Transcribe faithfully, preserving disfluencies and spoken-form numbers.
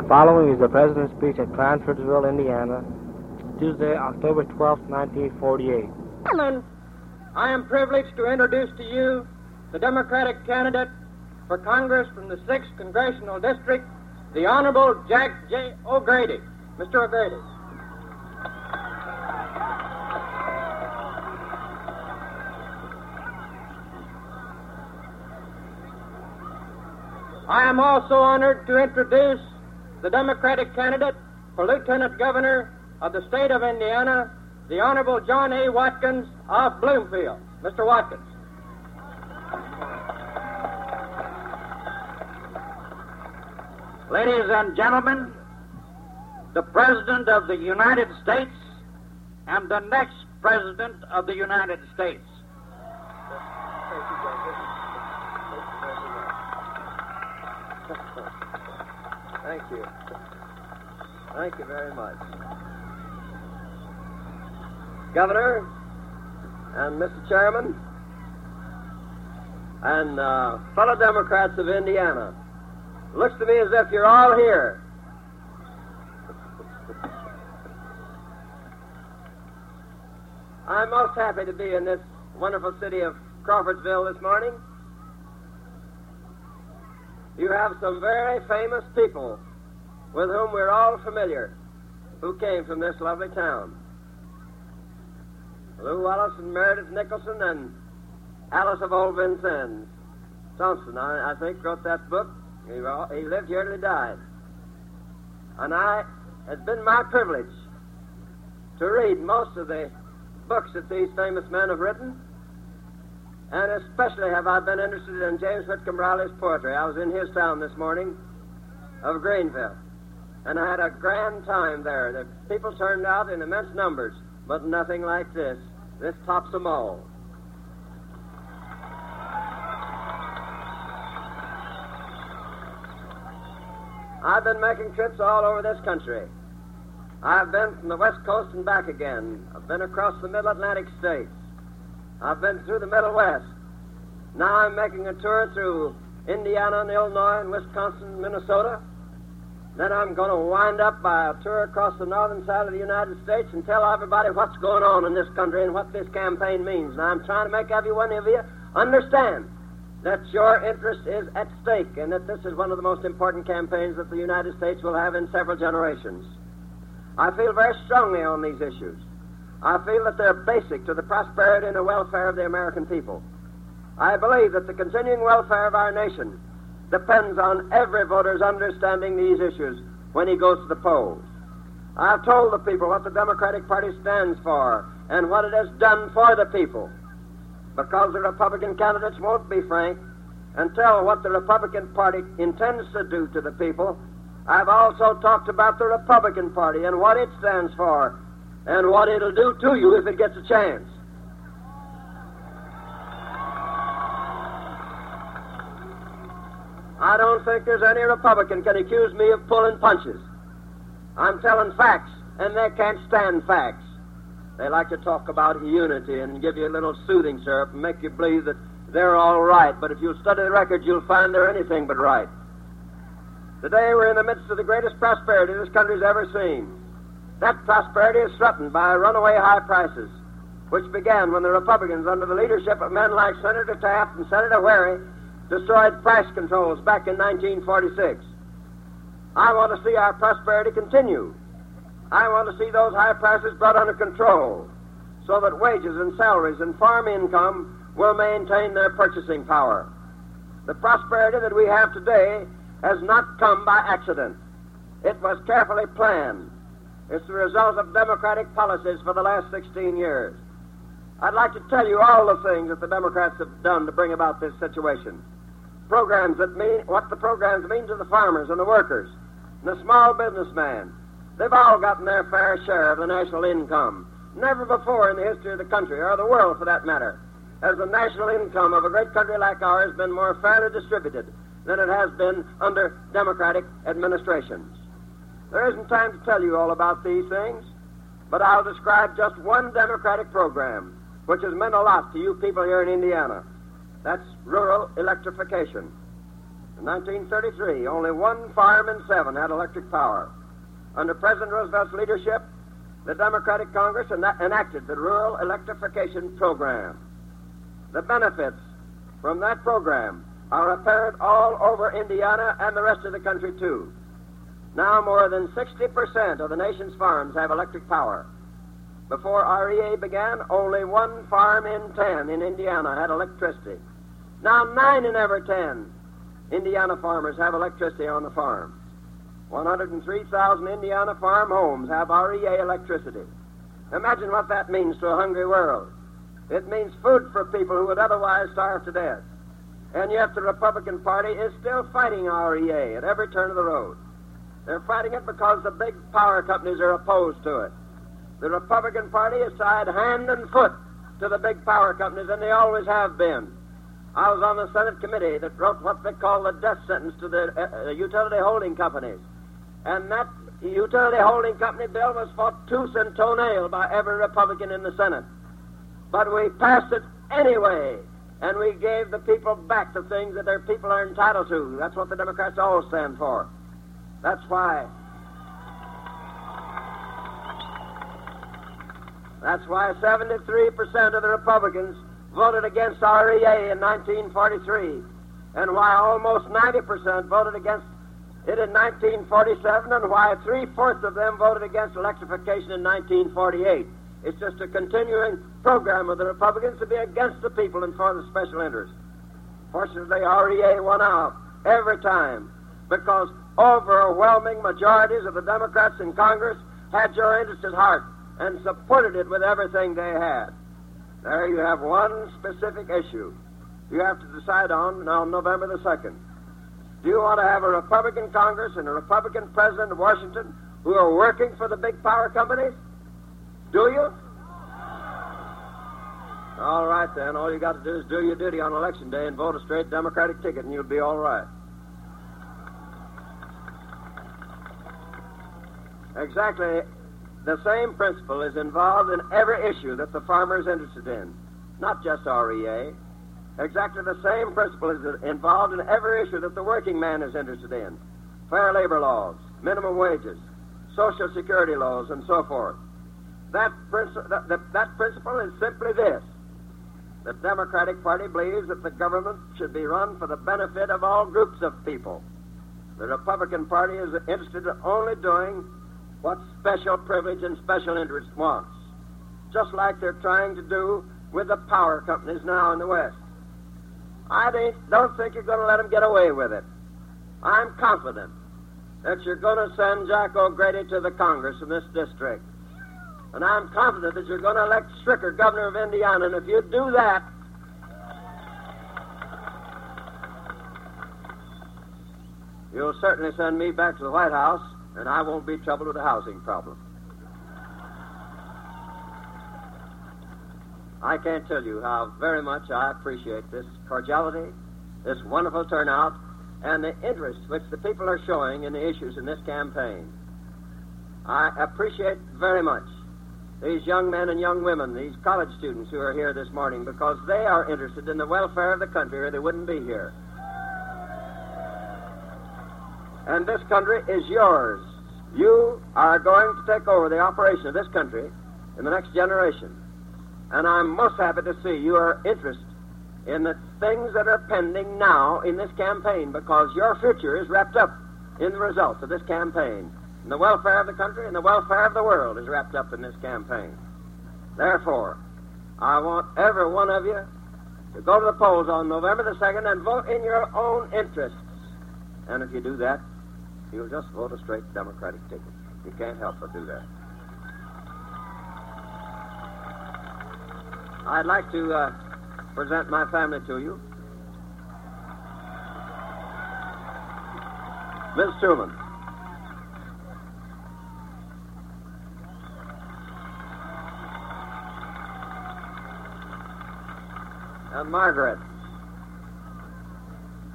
following is the President's speech at Cranfordsville, Indiana, Tuesday, October twelfth, nineteen forty-eight. Gentlemen, I am privileged to introduce to you the Democratic candidate for Congress from the sixth Congressional District, the Honorable Jack J. O'Grady. Mister O'Grady. I am also honored to introduce the Democratic candidate for Lieutenant Governor of the state of Indiana, the Honorable John A. Watkins of Bloomfield. Mister Watkins. Ladies and gentlemen, the President of the United States and the next President of the United States. Thank you. Thank you very much. Governor and Mister Chairman and uh, fellow Democrats of Indiana, looks to me as if you're all here. I'm most happy to be in this wonderful city of Crawfordsville this morning. You have some very famous people with whom we're all familiar who came from this lovely town. Lew Wallace and Meredith Nicholson and Alice of Old Vincennes. Thompson, I, I think, wrote that book. He, he lived here till he died. And I, it's been my privilege to read most of the books that these famous men have written. And especially have I been interested in James Whitcomb Riley's poetry. I was in his town this morning of Greenville. And I had a grand time there. The people turned out in immense numbers, but nothing like this. This tops them all. I've been making trips all over this country. I've been from the West Coast and back again. I've been across the Middle Atlantic states. I've been through the Middle West. Now I'm making a tour through Indiana and Illinois and Wisconsin and Minnesota. Then I'm going to wind up by a tour across the northern side of the United States and tell everybody what's going on in this country and what this campaign means. Now I'm trying to make every one of you understand that your interest is at stake and that this is one of the most important campaigns that the United States will have in several generations. I feel very strongly on these issues. I feel that they're basic to the prosperity and the welfare of the American people. I believe that the continuing welfare of our nation depends on every voter's understanding these issues when he goes to the polls. I've told the people what the Democratic Party stands for and what it has done for the people. Because the Republican candidates won't be frank and tell what the Republican Party intends to do to the people, I've also talked about the Republican Party and what it stands for and what it'll do to you if it gets a chance. I don't think there's any Republican can accuse me of pulling punches. I'm telling facts, and they can't stand facts. They like to talk about unity and give you a little soothing syrup and make you believe that they're all right, but if you study the records, you'll find they're anything but right. Today we're in the midst of the greatest prosperity this country's ever seen. That prosperity is threatened by runaway high prices, which began when the Republicans, under the leadership of men like Senator Taft and Senator Wherry, destroyed price controls back in nineteen forty-six. I want to see our prosperity continue. I want to see those high prices brought under control so that wages and salaries and farm income will maintain their purchasing power. The prosperity that we have today has not come by accident. It was carefully planned. It's the result of democratic policies for the last sixteen years. I'd like to tell you all the things that the Democrats have done to bring about this situation. Programs that mean what the programs mean to the farmers and the workers and the small businessman. They've all gotten their fair share of the national income. Never before in the history of the country, or the world for that matter, has the national income of a great country like ours been more fairly distributed than it has been under Democratic administrations. There isn't time to tell you all about these things, but I'll describe just one Democratic program which has meant a lot to you people here in Indiana. That's rural electrification. In nineteen thirty-three, only one farm in seven had electric power. Under President Roosevelt's leadership, the Democratic Congress en- enacted the Rural Electrification Program. The benefits from that program are apparent all over Indiana and the rest of the country, too. Now more than sixty percent of the nation's farms have electric power. Before R E A began, only one farm in ten in Indiana had electricity. Now nine in every ten Indiana farmers have electricity on the farm. one hundred three thousand Indiana farm homes have R E A electricity. Imagine what that means to a hungry world. It means food for people who would otherwise starve to death. And yet the Republican Party is still fighting R E A at every turn of the road. They're fighting it because the big power companies are opposed to it. The Republican Party is tied hand and foot to the big power companies, and they always have been. I was on the Senate committee that wrote what they call the death sentence to the uh, utility holding companies. And that utility holding company bill was fought tooth and toenail by every Republican in the Senate. But we passed it anyway, and we gave the people back the things that their people are entitled to. That's what the Democrats always stand for. That's why. That's why seventy-three percent of the Republicans voted against R E A in nineteen forty-three, and why almost ninety percent voted against it in nineteen forty-seven, and why three-fourths of them voted against electrification in nineteen forty-eight. It's just a continuing program of the Republicans to be against the people and for the special interest. Fortunately, R E A won out every time because overwhelming majorities of the Democrats in Congress had your interest at heart and supported it with everything they had. There you have one specific issue you have to decide on on November the second. Do you want to have a Republican Congress and a Republican President of Washington who are working for the big power companies? Do you? All right, then. All you got to do is do your duty on Election Day and vote a straight Democratic ticket, and you'll be all right. Exactly the same principle is involved in every issue that the farmer is interested in, not just R E A. Exactly the same principle is involved in every issue that the working man is interested in. Fair labor laws, minimum wages, Social Security laws, and so forth. That, princi- that, that, that principle is simply this. The Democratic Party believes that the government should be run for the benefit of all groups of people. The Republican Party is interested in only doing what special privilege and special interest wants, just like they're trying to do with the power companies now in the West. I don't think you're going to let them get away with it. I'm confident that you're going to send Jack O'Grady to the Congress in this district. And I'm confident that you're going to elect Stricker governor of Indiana. And if you do that, you'll certainly send me back to the White House, and I won't be troubled with the housing problem. I can't tell you how very much I appreciate this cordiality, this wonderful turnout, and the interest which the people are showing in the issues in this campaign. I appreciate very much these young men and young women, these college students who are here this morning, because they are interested in the welfare of the country or they wouldn't be here. And this country is yours. You are going to take over the operation of this country in the next generation. And I'm most happy to see you are interested in the things that are pending now in this campaign, because your future is wrapped up in the results of this campaign. And the welfare of the country and the welfare of the world is wrapped up in this campaign. Therefore, I want every one of you to go to the polls on November the second and vote in your own interests. And if you do that, you'll just vote a straight Democratic ticket. You can't help but do that. I'd like to uh, present my family to you. Miss Truman. And Margaret.